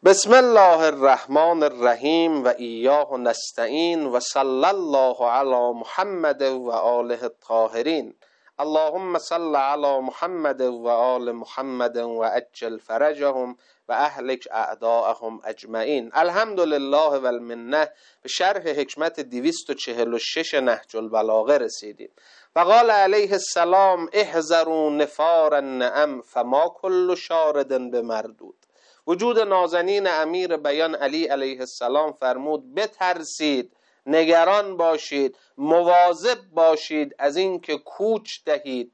بسم الله الرحمن الرحیم و ایاه نستعین و صلی الله علی محمد و آله الطاهرین. اللهم صل علی محمد و آل محمد و عجل فرجهم و اهلک اعداءهم اجمعین. الحمدلله و المنه. به شرح حکمت 246 نهج البلاغه رسیدیم. و قال علیه السلام احذروا نفار النعم فما کل شارد بمردود. وجود نازنین امیر بیان علی علیه السلام فرمود بترسید، نگران باشید، مواظب باشید از اینکه کوچ دهید،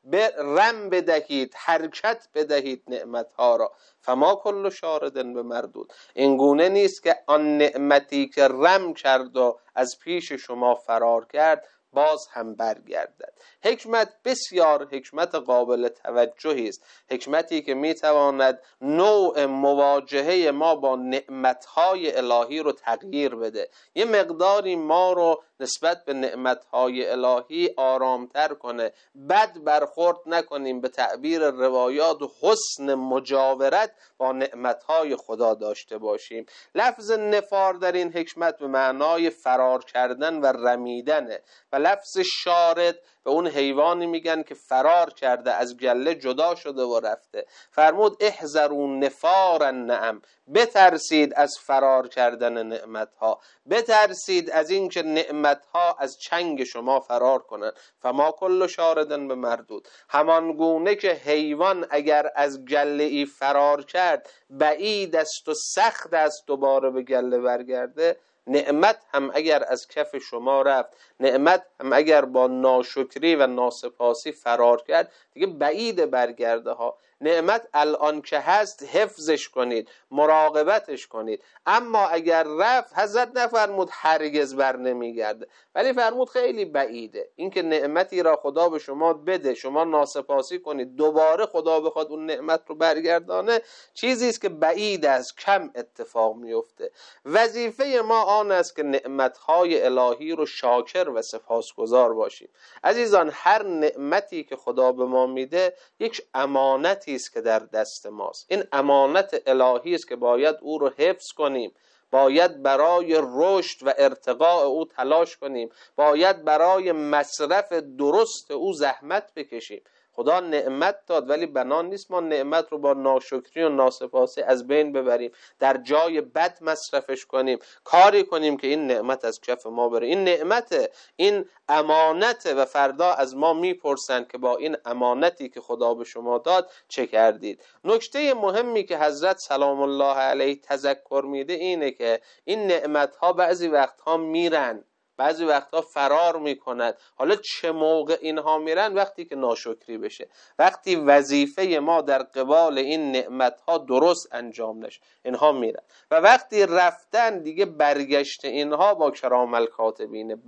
رم بدهید، حرکت بدهید نعمتها را. فما کل شارد به مردود. این گونه نیست که آن نعمتی که رم کرد و از پیش شما فرار کرد باز هم برگردد. حکمت بسیار حکمت قابل توجهی است، حکمتی که میتواند نوع مواجهه ما با نعمتهای الهی رو تغییر بده، یه مقداری ما رو نسبت به نعمتهای الهی آرامتر کنه، بد برخورد نکنیم، به تعبیر روایات حسن مجاورت با نعمتهای خدا داشته باشیم. لفظ نفار در این حکمت به معنای فرار کردن و رمیدنه و لفظ شارد به اون حیوانی میگن که فرار کرده، از گله جدا شده و رفته. فرمود احذروا نفار النعم، بترسید از فرار کردن نعمتها، بترسید از اینکه نعمتها از چنگ شما فرار کنند. فما کل شاردن به مردود. همان گونه که حیوان اگر از گله ای فرار کرد بعید است و سخت است دوباره به گله برگرده، نعمت هم اگر از کف شما رفت، نعمت هم اگر با ناشکری و ناسپاسی فرار کرد، دیگه بعید برگرده ها. نعمت الان که هست حفظش کنید، مراقبتش کنید. اما اگر رفت، حضرت نفرمود هرگز بر نمیگرده، ولی فرمود خیلی بعیده. اینکه نعمتی را خدا به شما بده، شما ناسپاسی کنید، دوباره خدا بخواد اون نعمت رو برگردانه، چیزی است که بعید است، کم اتفاق میفته. وظیفه ما آن است که نعمتهای الهی رو شاکر و سپاسگزار باشیم. عزیزان، هر نعمتی که خدا به ما میده یک امانتی است که در دست ماست. این امانت الهی است که باید او رو حفظ کنیم، باید برای رشد و ارتقاء او تلاش کنیم، باید برای مصرف درست او زحمت بکشیم. خدا نعمت داد، ولی بنا نیست ما نعمت رو با ناشکری و ناسپاسی از بین ببریم، در جای بد مصرفش کنیم، کاری کنیم که این نعمت از کف ما بره. این نعمت، این امانت و فردا از ما میپرسن که با این امانتی که خدا به شما داد چه کردید. نکته مهمی که حضرت سلام الله علیه تذکر میده اینه که این نعمتها بعضی وقتها میرن، بعضی وقتا فرار میکنند. حالا چه موقع اینها میرن؟ وقتی که ناشکری بشه، وقتی وظیفه ما در قبال این نعمتها درست انجام نشه، اینها میرن. و وقتی رفتن دیگه برگشت اینها با کرام الکاتبینه،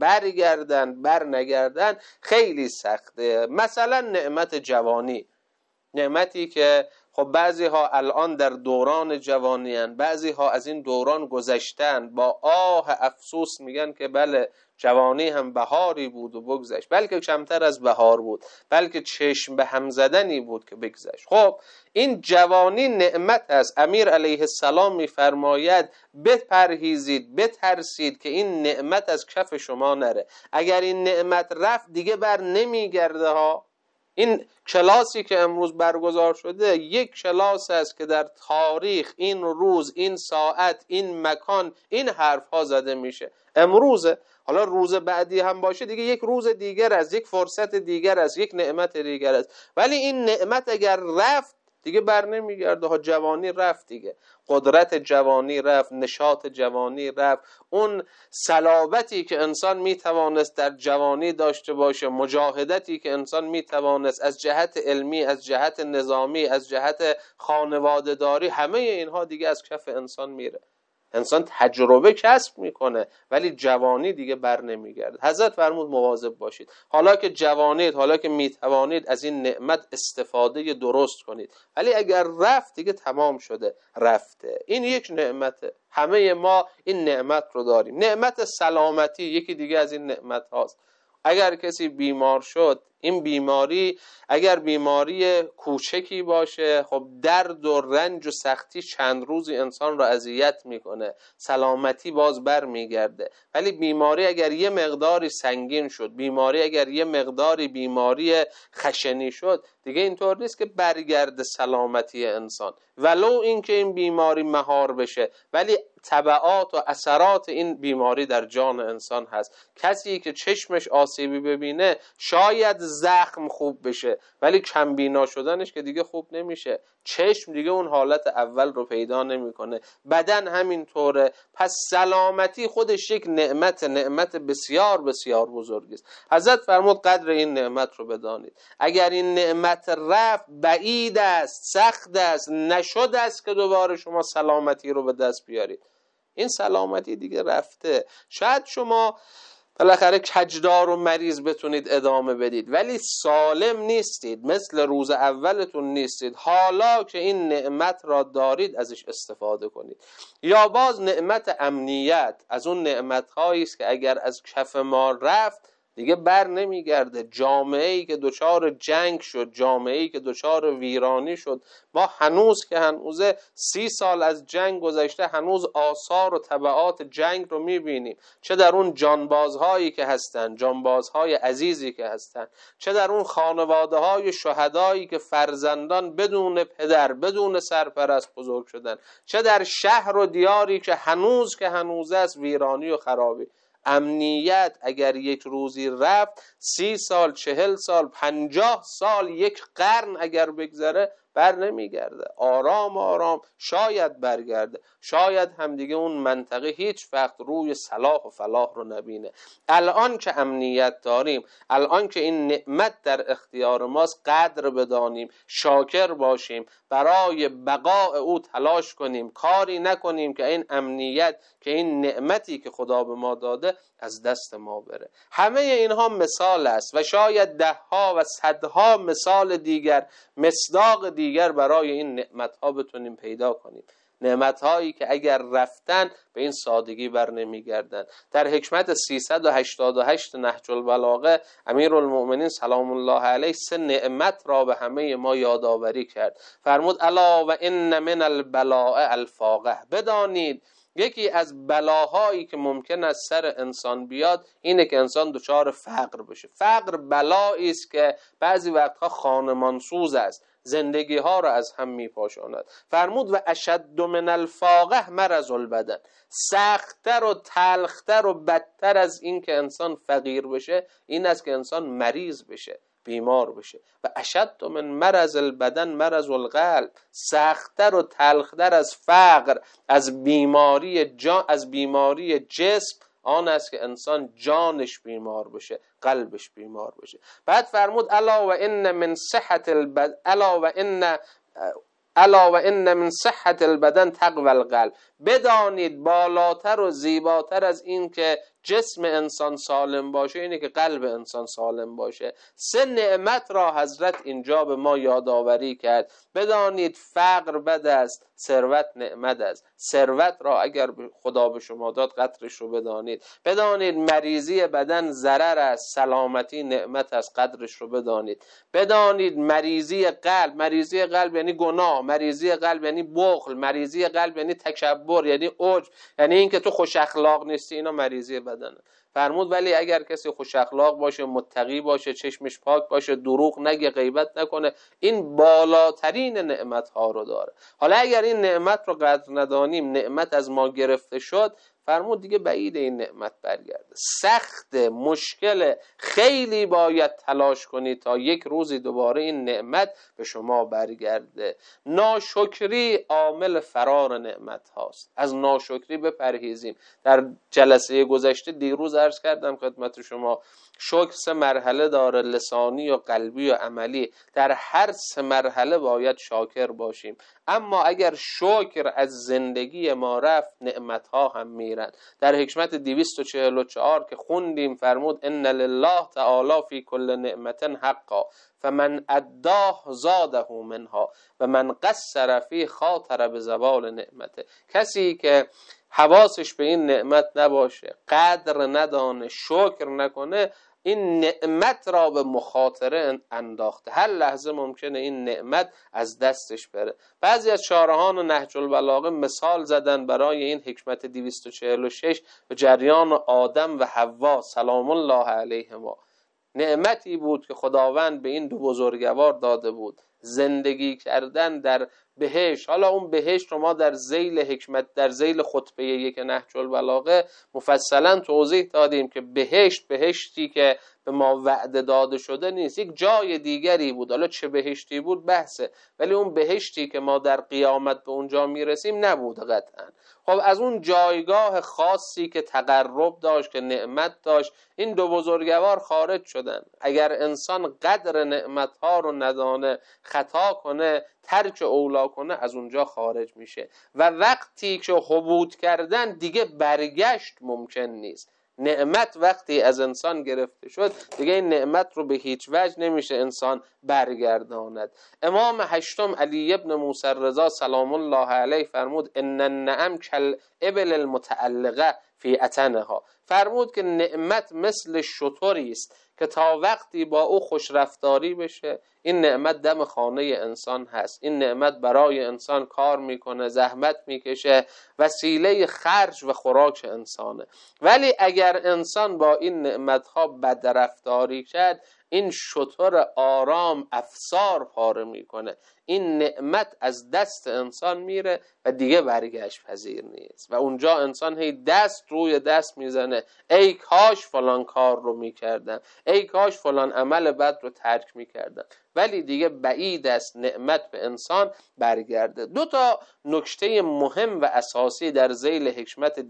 بر نگردن خیلی سخته. مثلا نعمت جوانی، نعمتی که خب بعضی ها الان در دوران جوانی هن، بعضی ها از این دوران گذشتن، با آه افسوس میگن که بله جوانی هم بهاری بود و بگذشت، بلکه کمتر از بهار بود، بلکه چشم به هم زدنی بود که بگذشت. خب این جوانی نعمت است. امیر علیه السلام میفرماید بپرهیزید، بترسید که این نعمت از کف شما نره. اگر این نعمت رفت دیگه بر نمیگرده ها. این کلاسی که امروز برگزار شده یک کلاس است که در تاریخ این روز، این ساعت، این مکان این حرف ها زده میشه. امروزه، حالا روز بعدی هم باشه دیگه یک روز دیگر است، یک فرصت دیگر است، یک نعمت دیگر است. ولی این نعمت اگر رفت دیگه بر نمیگرده ها. جوانی رفت دیگه، قدرت جوانی رفت، نشاط جوانی رفت، اون صلابتی که انسان میتوانست در جوانی داشته باشه، مجاهدتی که انسان میتوانست از جهت علمی، از جهت نظامی، از جهت خانواده داری، همه اینها دیگه از کف انسان میره. انسان تجربه کسب میکنه ولی جوانی دیگه بر نمیگرده. حضرت فرمود مواظب باشید، حالا که جوانید، حالا که میتوانید از این نعمت استفاده درست کنید، ولی اگر رفت دیگه تمام شده، رفته. این یک نعمته، همه ما این نعمت رو داریم. نعمت سلامتی یکی دیگه از این نعمت هاست. اگر کسی بیمار شد این بیماری اگر بیماری کوچکی باشه، خب درد و رنج و سختی چند روزی انسان را اذیت میکنه، سلامتی باز بر میگرده. ولی بیماری اگر یه مقداری سنگین شد، بیماری اگر یه مقداری بیماری خشنی شد، دیگه اینطور نیست که برگرده سلامتی انسان، ولو اینکه این بیماری مهار بشه، ولی تبعات و اثرات این بیماری در جان انسان هست. کسی که چشمش آسیبی ببینه شاید زخم خوب بشه، ولی کم بینا شدنش که دیگه خوب نمیشه. چشم دیگه اون حالت اول رو پیدا نمیکنه، بدن همین طوره. پس سلامتی خودش یک نعمت بسیار بسیار بزرگی است. حضرت فرمود قدر این نعمت رو بدانید. اگر این نعمت رفت، بعید است، سخت است، نشد است که دوباره شما سلامتی رو به دست بیارید. این سلامتی دیگه رفته. شاید شما بالاخره کجدار و مریض بتونید ادامه بدید، ولی سالم نیستید، مثل روز اولتون نیستید. حالا که این نعمت را دارید ازش استفاده کنید. یا باز نعمت امنیت، از اون نعمت هایی است که اگر از کف ما رفت دیگه بر نمیگرده. جامعه‌ای که دچار جنگ شد، جامعه‌ای که دچار ویرانی شد، ما هنوز که هنوزه 30 سال از جنگ گذشته، هنوز آثار و تبعات جنگ رو میبینیم. چه در اون جانبازهایی که هستن، جانبازهای عزیزی که هستن، چه در اون خانواده‌های شهدایی که فرزندان بدون پدر، بدون سرپرست بزرگ شدن، چه در شهر و دیاری که هنوز است ویرانی و خرابی. امنیت اگر یک روزی رفت، 30 سال، 40 سال، 50 سال، یک قرن اگر بگذره بر نمیگرده. آرام آرام شاید برگرده، شاید هم دیگه اون منطقه هیچ وقت روی صلاح و فلاح رو نبینه. الان که امنیت داریم، الان که این نعمت در اختیار ماست، قدر بدانیم، شاکر باشیم، برای بقاء او تلاش کنیم، کاری نکنیم که این امنیت، که این نعمتی که خدا به ما داده از دست ما بره. همه اینها مثال است و شاید 10 ها و 100 ها مثال دیگر، مصداق دیگر برای این نعمتها بتونیم پیدا کنیم. نعمتهایی که اگر رفتن به این سادگی بر نمیگردن. در حکمت 388 نهج البلاغه امیرالمؤمنین سلام الله علیه 3 نعمت را به همه ما یادآوری کرد. فرمود الا و ان من البلاء الفاقه. بدانید یکی از بلاهایی که ممکن است سر انسان بیاد اینه که انسان دچار فقر بشه. فقر بلایی است که بعضی وقتها خانمانسوز است، زندگی ها را از هم میپاشاند. فرمود و اشد من الفاقه مرض البدن. سخت‌تر و تلختر و بدتر از این که انسان فقیر بشه این است که انسان مریض بشه، بیمار بشه. و اشد من مرض البدن مرض القلب. سخت‌تر و تلختر از فقر، از بیماری جان، از بیماری جسم آن است که انسان جانش بیمار بشه، قلبش بیمار بشه. بعد فرمود الا و ان من صحت البدن الا و ان من صحت البدن تقوی القلب. بدانید بالاتر و زیباتر از این که جسم انسان سالم باشه اینه که قلب انسان سالم باشه. 3 نعمت را حضرت اینجا به ما یادآوری کرد. بدانید فقر بد است، ثروت نعمت است. ثروت را اگر خدا به شما داد قدرش رو بدانید. بدانید مریضی بدن ضرر است، سلامتی نعمت است، قدرش رو بدانید. بدانید مریضی قلب یعنی گناه، مریضی قلب یعنی بخل، مریضی قلب یعنی تکبر، یعنی عجب، یعنی این که تو خوش اخلاق نیستی. اینا مریضی بدنه. فرمود ولی اگر کسی خوش اخلاق باشه، متقی باشه، چشمش پاک باشه، دروغ نگه، غیبت نکنه، این بالاترین نعمت ها رو داره. حالا اگر این نعمت رو قدر ندانیم، نعمت از ما گرفته شد، فرمود دیگه بعید این نعمت برگرده. سخت، مشکل، خیلی باید تلاش کنید تا یک روزی دوباره این نعمت به شما برگرده. ناشکری عامل فرار نعمت هاست. از ناشکری بپرهیزیم. در جلسه گذشته دیروز عرض کردم خدمت شما، شکر 3 مرحله داره، لسانی و قلبی و عملی. در هر 3 مرحله باید شاکر باشیم. اما اگر شکر از زندگی ما رفت، نعمتها هم میرن. در حکمت 244 که خوندیم فرمود ان لله تعالی فی کل نعمت حقا فمن اداه زاده منها و من قصر فی خاطر بزوال نعمته. کسی که حواسش به این نعمت نباشه، قدر ندانه، شکر نکنه، این نعمت را به مخاطره انداخته. هر لحظه ممکنه این نعمت از دستش بره. بعضی از شارحان و نهج البلاغه مثال زدن برای این حکمت 246 به جریان آدم و حوا سلام الله علیهما. نعمتی بود که خداوند به این دو بزرگوار داده بود، زندگی کردن در بهشت. حالا اون بهشت رو ما در ذیل حکمت، در ذیل خطبه 1 نهج البلاغه مفصلا توضیح دادیم که بهشتی که به ما وعده داده شده نیست، یک جای دیگری بود. حالا چه بهشتی بود بحثه، ولی اون بهشتی که ما در قیامت به اونجا میرسیم نبود قطعا. خب از اون جایگاه خاصی که تقرب داشت، که نعمت داشت، این دو بزرگوار خارج شدن. اگر انسان قدر نعمتها رو ندانه، خطا کنه، ترک اولا کنه، از اونجا خارج میشه و وقتی که حبوط کردن دیگه برگشت ممکن نیست. نعمت وقتی از انسان گرفته شد دیگه این نعمت رو به هیچ وجه نمیشه انسان برگرداند. امام هشتم علی ابن موسی رضا سلام الله علیه فرمود ان النعم کالابل المتعلقه فی عتنها. فرمود که نعمت مثل شتری است که تا وقتی با او خوش رفتاری بشه، این نعمت دم خانه انسان هست، این نعمت برای انسان کار میکنه، زحمت میکشه، وسیله خرج و خوراک انسانه. ولی اگر انسان با این نعمتها بدرفتاری کرد، این شتر آرام افسار پاره میکنه، این نعمت از دست انسان میره و دیگه برگشت پذیر نیست و اونجا انسان هی دست روی دست میزنه، ای کاش فلان کار رو میکردم، ای کاش فلان عمل بد رو ترک میکردم. ولی دیگه بعید است نعمت به انسان برگرده. دو تا نکته مهم و اساسی در ذیل حکمت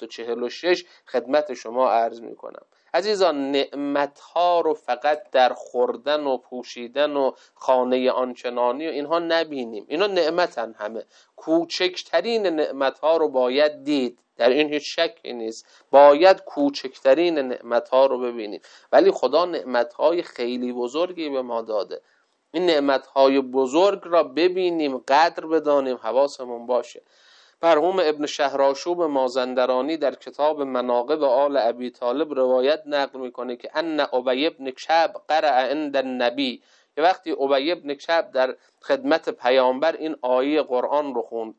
246 خدمت شما عرض میکنم. عزیزان، نعمتها رو فقط در خوردن و پوشیدن و خانه آنچنانی و اینها نبینیم. اینا نعمتن همه. کوچکترین نعمتها رو باید دید، در این هیچ شکی نیست، باید کوچکترین نعمتها رو ببینیم. ولی خدا نعمتهای خیلی بزرگی به ما داده. این نعمتهای بزرگ را ببینیم، قدر بدانیم، حواسمون باشه. مرحوم ابن شهرآشوب مازندرانی در کتاب مناقب آل ابی طالب روایت نقل میکنه که ان ابی بن کعب قرأ عند النبی، که وقتی ابی بن کعب در خدمت پیامبر این آیه قرآن رو خوند،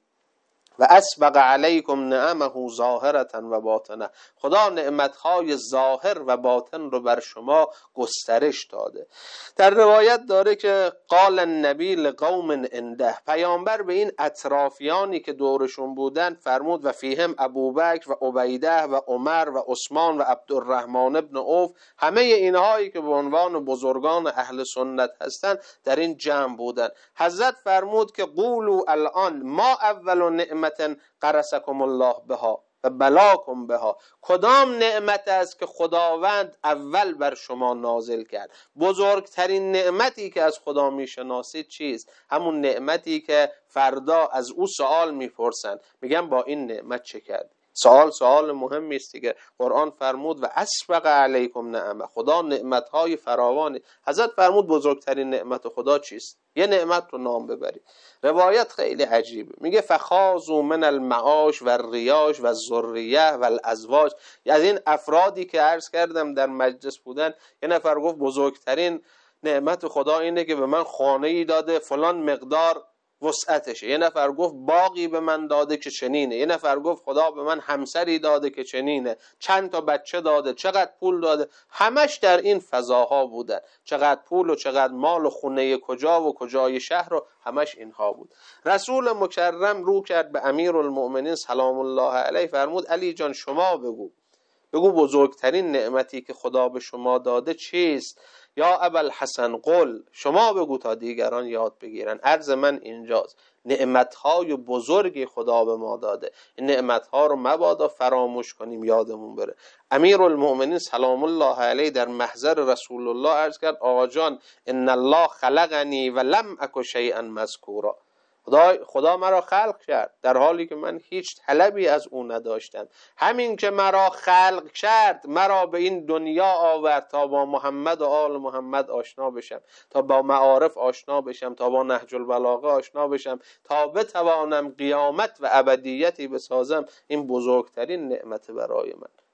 و اسبغ علیکم نعمه ظاهرة و باطنه، خدا نعمتهای ظاهر و باطن رو بر شما گسترش داده. در روایت داره که قال النبی لقوم عنده، پیامبر به این اطرافیانی که دورشون بودن فرمود و فیهم ابوبکر و عبیده و عمر و عثمان و عبدالرحمن ابن عوف، همه اینهایی که به عنوان بزرگان اهل سنت هستند در این جمع بودن. حضرت فرمود که قولوا الان ما اول نعمت قرسکم الله بها و بلاکم بها، کدام نعمت است که خداوند اول بر شما نازل کرد؟ بزرگترین نعمتی که از خدا میشناسید چیست؟ همون نعمتی که فردا از او سوال میپرسن، میگن با این نعمت چه کرد؟ سوال مهمی است دیگه. قرآن فرمود و اسبغ علیکم نعمه، خدا نعمتهای فراوانی. حضرت فرمود بزرگترین نعمت خدا چیست؟ یه نعمت رو نام ببرید. روایت خیلی عجیبه، میگه فخاذوا من المعاش و الریاش و الذریه و الازواج. از این افرادی که عرض کردم در مجلس بودن، یه نفر گفت بزرگترین نعمت خدا اینه که به من خانه‌ای داده فلان مقدار وسعتشه. یه نفر گفت باغی به من داده که چنینه. یه نفر گفت خدا به من همسری داده که چنینه، چند تا بچه داده، چقدر پول داده. همش در این فضاها بودن، چقدر پول و چقدر مال و خونه کجا و کجای شهر و همش اینها بود. رسول مکرم رو کرد به امیرالمؤمنین سلام الله علیه، فرمود علی جان شما بگو بزرگترین نعمتی که خدا به شما داده چیست؟ یا ابوالحسن قل، شما بگو تا دیگران یاد بگیرن. عرض من اینجاست، نعمتهای بزرگی خدا به ما داده، این نعمتها رو مبادا فراموش کنیم، یادمون بره. امیرالمؤمنین سلام الله علیه در محضر رسول الله عرض کرد آقا جان ان الله خلقنی و لم اک شیئا مذکورا، خدا مرا خلق کرد در حالی که من هیچ طلبی از او نداشتم. همین که مرا خلق کرد، مرا به این دنیا آورد تا با محمد و آل محمد آشنا بشم، تا با معارف آشنا بشم، تا با نهج البلاغه آشنا بشم، تا بتوانم قیامت و ابدیتی بسازم. این بزرگترین نعمت برای من.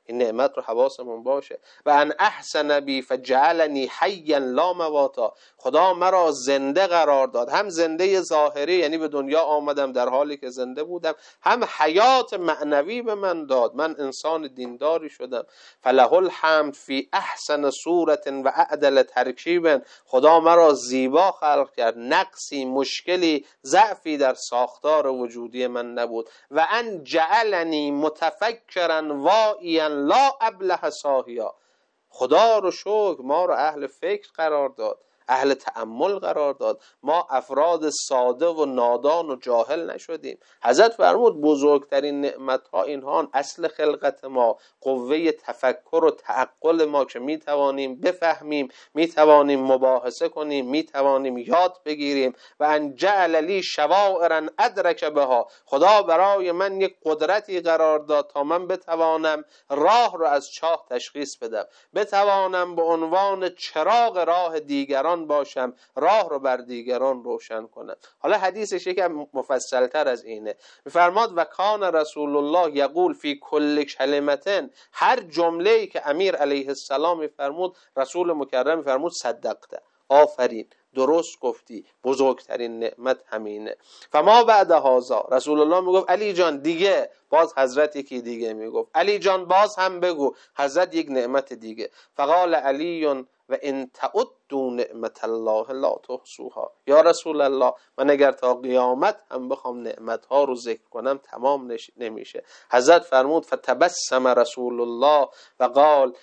این نعمت رو حواسمون باشه. و ان احسن بی فجعلنی حیا لا مواتا، خدا مرا زنده قرار داد، هم زنده ظاهری یعنی به دنیا آمدم در حالی که زنده بودم، هم حیات معنوی به من داد، من انسان دینداری شدم. فله الحمد فی احسن صورت و اعدل ترکیب، خدا مرا زیبا خلق کرد، نقصی، مشکلی، ضعفی در ساختار وجودی من نبود. و ان جعلنی متفکرا واعیا لا ابله ساهیا، خدا رو شکر ما رو اهل فکر قرار داد، اهل تأمل قرار داد، ما افراد ساده و نادان و جاهل نشدیم. حضرت فرمود بزرگترین نعمت‌ها اینها، اصل خلقت ما، قوه تفکر و تعقل ما که میتوانیم بفهمیم، میتوانیم مباحثه کنیم، میتوانیم یاد بگیریم. و ان جعل لی شوائر ادرک بها، خدا برای من یک قدرتی قرار داد تا من بتوانم راه رو از چاه تشخیص بدم، بتوانم به عنوان چراغ راه دیگران باشم، راه رو بر دیگران روشن کنم. حالا حدیثش یکم مفصلتر از اینه، میفرماد و کان رسول الله یقول فی کل کلمتن، هر جمله‌ای که امیر علیه السلام میفرمود، رسول مکرم میفرمود صدقته، آفرین، درست گفتی، بزرگترین نعمت همینه. فما بعد هذا، رسول الله میگفت علی جان دیگه، باز حضرت یکی دیگه میگفت علی جان باز هم بگو، حضرت یک نعمت دیگه. فقال علی و ان تعدوا نعمت الله لا تحصوها، یا رسول الله من اگر تا قیامت هم بخوام نعمتها رو ذکر کنم تمام نمیشه. حضرت فرمود فتبسم رسول الله و قال،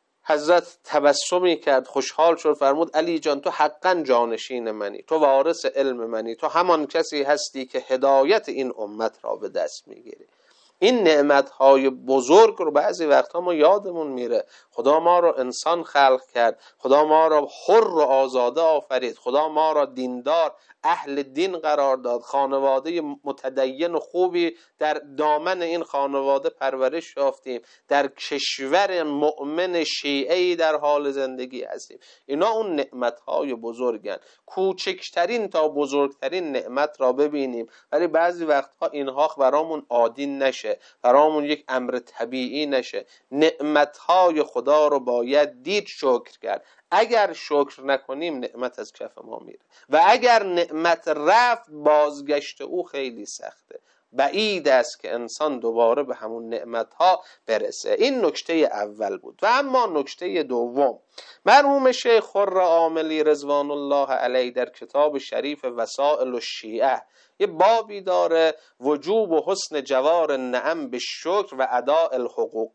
حضرت تبسمی کرد، خوشحال شد، فرمود علی جان تو حقا جانشین منی، تو وارث علم منی، تو همان کسی هستی که هدایت این امت را به دست میگیری. این نعمتهای بزرگ رو بعضی وقتا ما یادمون میره. خدا ما رو انسان خلق کرد، خدا ما را حر و آزاده آفرید، خدا ما را دیندار، اهل دین قرار داد، خانواده متدین و خوبی در دامن این خانواده پرورش یافتیم، در کشور مؤمن شیعه‌ای در حال زندگی هستیم. اینا اون نعمتهای بزرگن. کوچکترین تا بزرگترین نعمت را ببینیم، ولی بعضی وقتها اینها برامون عادی نشه، برامون یک امر طبیعی نشه. نعمتهای خدا رو باید دید، شکر کرد. اگر شکر نکنیم نعمت از کف ما میره و اگر نعمت رفت بازگشت او خیلی سخته. بعید است که انسان دوباره به همون نعمتها برسه. این نکته اول بود. و اما نکته دوم، مرحوم شیخ خر عاملی رضوان الله علیه در کتاب شریف وسائل الشیعه یه بابی داره، وجوب و حسن جوار النعم به شکر و اداء الحقوق.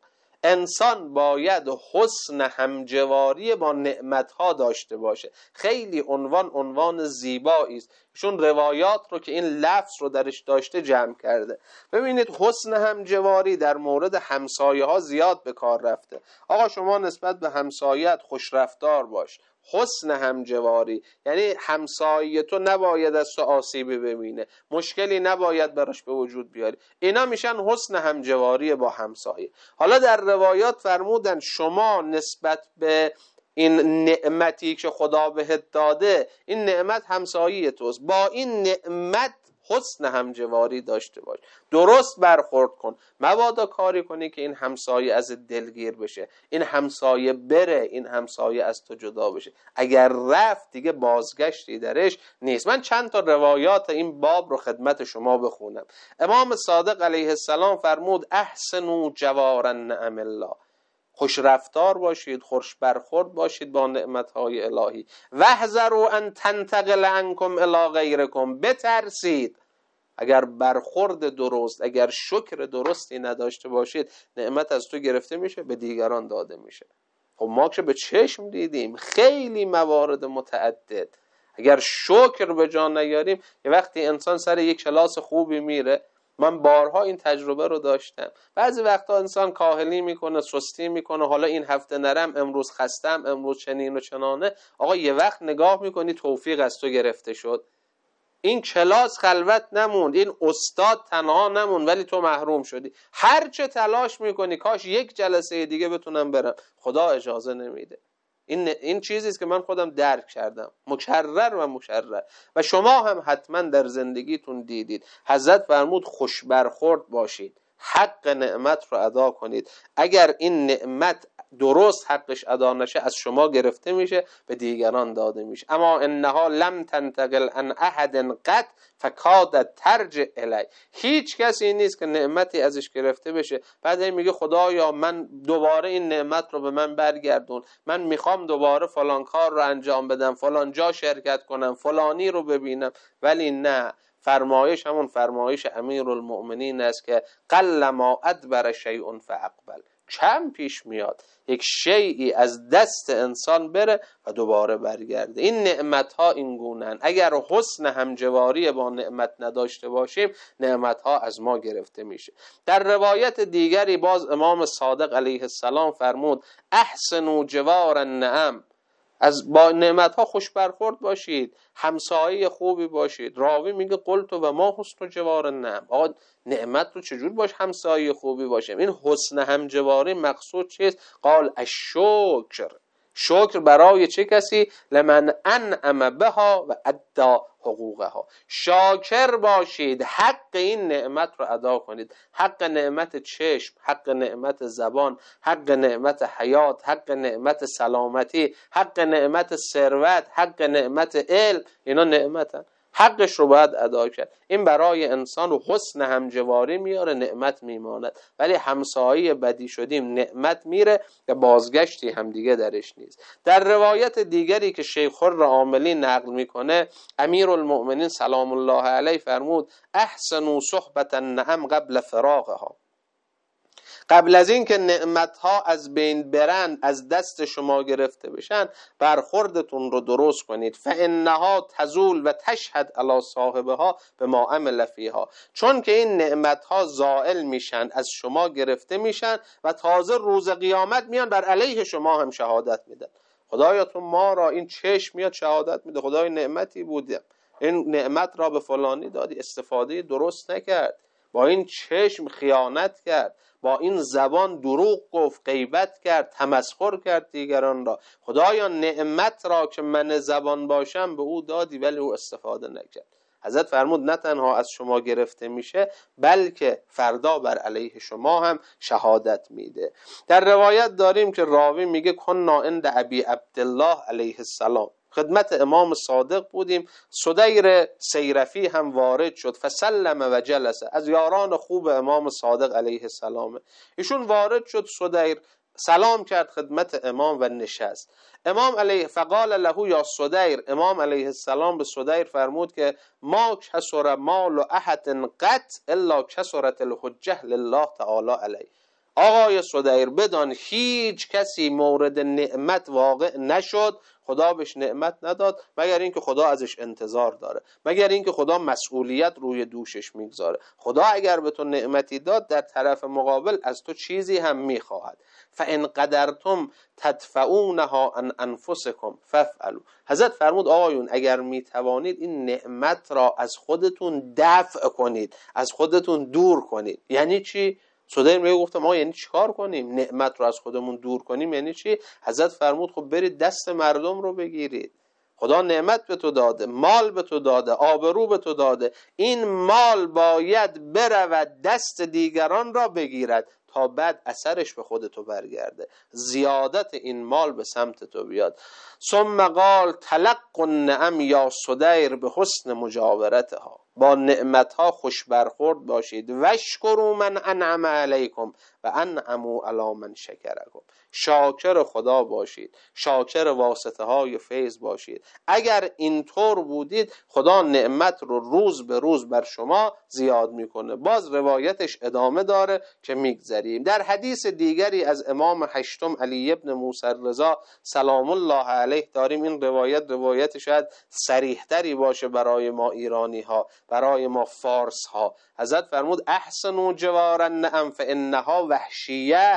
انسان باید حسن همجواری با نعمتها داشته باشه. خیلی عنوان زیبایی است. ایشون روایات رو که این لفظ رو درش داشته جمع کرده. ببینید حسن همجواری در مورد همسایه ها زیاد به کار رفته. آقا شما نسبت به همسایت خوش رفتار باش. حسن همجواری یعنی همسایه تو نباید از تو آسیبی ببینه، مشکلی نباید براش به وجود بیاری. اینا میشن حسن همجواری با همسایه. حالا در روایات فرمودن شما نسبت به این نعمتی که خدا بهت داده، این نعمت همسایه توست، با این نعمت حسن همجواری داشته باش، درست برخورد کن، مبادا کاری کنی که این همسایه از دلگیر بشه، این همسایه بره، این همسایه از تو جدا بشه. اگر رفت دیگه بازگشتی درش نیست. من چند تا روایات این باب رو خدمت شما بخونم. امام صادق علیه السلام فرمود احسنوا جوار النعم الله، خوش رفتار باشید، خوش برخورد باشید با نعمتهای الهی. واحذروا ان تنتقل عنکم الی غیرکم، بترسید اگر برخورد درست، اگر شکر درستی نداشته باشید، نعمت از تو گرفته میشه به دیگران داده میشه. خب ما که به چشم دیدیم خیلی موارد متعدد. اگر شکر به جا نیاریم، یه وقتی انسان سر یک کلاس خوبی میره، من بارها این تجربه رو داشتم، بعضی وقتا انسان کاهلی میکنه، سستی میکنه، حالا این هفته نرم، امروز خستم، امروز چنین و چنانه. آقا یه وقت نگاه میکنی توفیق از تو گرفته شد، این کلاس خلوت نموند، این استاد تنها نموند، ولی تو محروم شدی. هر چه تلاش میکنی کاش یک جلسه دیگه بتونم برم، خدا اجازه نمیده. این چیزی است که من خودم درک کردم، مکرر و شما هم حتما در زندگیتون دیدید. حضرت فرمود خوش برخورد باشید، حق نعمت رو ادا کنید. اگر این نعمت درست حقش ادا نشه از شما گرفته میشه، به دیگران داده میشه. اما انها لم تنتقل عن احد قط فکادت ترجع الی. هیچ کسی نیست که نعمتی ازش گرفته بشه بعد میگه خدایا من دوباره این نعمت رو به من برگردون، من میخوام دوباره فلان کار رو انجام بدم، فلان جا شرکت کنم، فلانی رو ببینم. ولی نه، فرمایش همون فرمایش امیرالمؤمنین است که قل ما ادبر شیء فاقبل. کم پیش میاد یک شیئی از دست انسان بره و دوباره برگرده. این نعمت ها این گونه‌اند. اگر حسن همجواری با نعمت نداشته باشیم نعمت ها از ما گرفته میشه. در روایت دیگری باز امام صادق علیه السلام فرمود احسنوا جوار النعم، از با نعمت ها خوش برخورد باشید، همسایه خوبی باشید. راوی میگه قلت و ما حسن جوار النعم، آقا نعمت رو چجور باش همسایه خوبی باشیم؟ این حسن همجواری مقصود چیست؟ قال الشکر، شکر برای چه کسی؟ لمن انعم بها و ادى حقوقها. شاکر باشید، حق این نعمت رو ادا کنید. حق نعمت چشم، حق نعمت زبان، حق نعمت حیات، حق نعمت سلامتی، حق نعمت ثروت، حق نعمت علم، اینا نعمتن، حقش رو باید ادا کرد. این برای انسان رو حسن همجواری میاره، نعمت میماند. ولی همسایه بدی شدیم نعمت میره و بازگشتی هم دیگه درش نیست. در روایت دیگری که شیخ خر عاملی نقل میکنه امیرالمؤمنین سلام الله علیه فرمود احسنوا صحبت النعم قبل فراقها، قبل از این که نعمتها از بین برند، از دست شما گرفته بشن، برخوردتون رو درست کنید. فانها تزول و تشهد علی صاحبها بما عمل فیها، چون که این نعمتها زائل میشن، از شما گرفته میشن و تازه روز قیامت میان بر علیه شما هم شهادت میدن. خدایا تو ما را، این چشم میاد شهادت میده خدای نعمتی بودیم، این نعمت را به فلانی دادی، استفاده درست نکرد، با این چشم خیانت کرد، با این زبان دروغ گفت، غیبت کرد، تمسخر کرد دیگران را. خدایا نعمت را که من زبان باشم به او دادی ولی او استفاده نکرد. حضرت فرمود نه تنها از شما گرفته میشه بلکه فردا بر علیه شما هم شهادت میده. در روایت داریم که راوی میگه کنا عند ابی عبدالله علیه السلام، خدمت امام صادق بودیم، صدیر سیرفی هم وارد شد فسلم و جلسه، از یاران خوب امام صادق علیه السلام. ایشون وارد شد، صدیر سلام کرد خدمت امام و نشست. امام علیه فقال له یا صدیر، امام علیه السلام به صدیر فرمود که ما کسر مال احد قط الا کسرت الحجه لله تعالی علیه. آقای صدیر بدان هیچ کسی مورد نعمت واقع نشد، خدا بهش نعمت نداد مگر اینکه خدا ازش انتظار داره، مگر اینکه خدا مسئولیت روی دوشش میگذاره. خدا اگر به تو نعمتی داد در طرف مقابل از تو چیزی هم میخواهد. فان قدرتم تدفعونها عن انفسکم فافعلوا. حضرت فرمود آقایون اگر میتوانید این نعمت را از خودتون دفع کنید، از خودتون دور کنید. یعنی چی؟ صدیر میگه گفتم ما یعنی چیکار کنیم؟ نعمت رو از خودمون دور کنیم یعنی چی؟ حضرت فرمود خب برید دست مردم رو بگیرید. خدا نعمت به تو داده، مال به تو داده، آبرو به تو داده، این مال باید برود دست دیگران را بگیرد تا بعد اثرش به خود تو برگرده، زیادت این مال به سمت تو بیاد. ثم قال تلق النعم یا صدیر به حسن مجاورتها، با نعمتها خوش برخورد باشید. واشکروا من انعم علیکم و انعموا علی من شکرکم، شاکر خدا باشید، شاکر واسطه های فیض باشید. اگر اینطور بودید خدا نعمت رو روز به روز بر شما زیاد میکنه. باز روایتش ادامه داره که میگذریم. در حدیث دیگری از امام هشتم علی ابن موسی الرضا سلام الله علیه داریم. این روایت شاید صریح تری باشه برای ما ایرانی ها، برای ما فارس ها. حضرت فرمود احسنوا جوار النعم فانها وحشیه،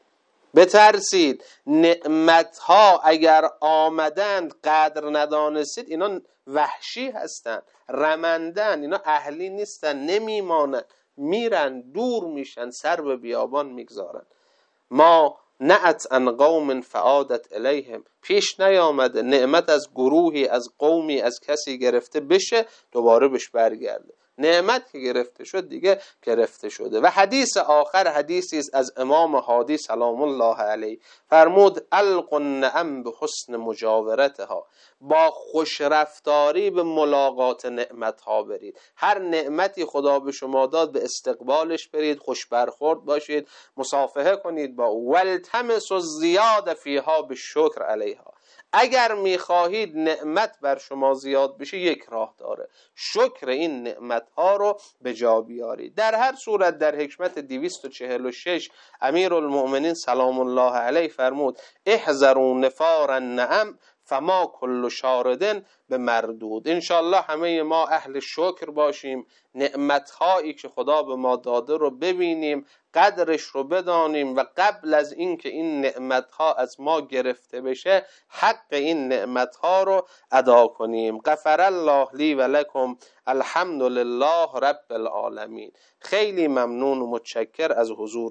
بترسید نعمتها اگر آمدند قدر ندانستید اینا وحشی هستن، رمندن، اینا اهلی نیستن، نمیمانن، میرن، دور میشن، سر به بیابان میگذارن. ما نعت ان قوم فعادت الیهم، پیش نیامده نعمت از گروهی، از قومی، از کسی گرفته بشه دوباره بهش برگرده. نعمت که گرفته شد دیگه گرفته شده. و حدیث آخر حدیثی است از امام هادی سلام الله علیه، فرمود الق النعم به حسن مجاورتها، با خوش رفتاری به ملاقات نعمت ها برید. هر نعمتی خدا به شما داد به استقبالش برید، خوش برخورد باشید، مصافحه کنید با او. والتمس الزیاده فیها بالشکر علیها، اگر میخواهید نعمت بر شما زیاد بشه یک راه داره، شکر این نعمت ها رو به جا بیارید. در هر صورت در حکمت 246 امیرالمؤمنین سلام الله علیه فرمود احذروا نفار النعم فما کل شاردن به مردود. انشالله همه ما اهل شکر باشیم، نعمتهایی که خدا به ما داده رو ببینیم، قدرش رو بدانیم و قبل از اینکه این نعمتها از ما گرفته بشه حق این نعمتها رو ادا کنیم. غفر الله لی و لکم، الحمد لله رب العالمین. خیلی ممنون و متشکر از حضور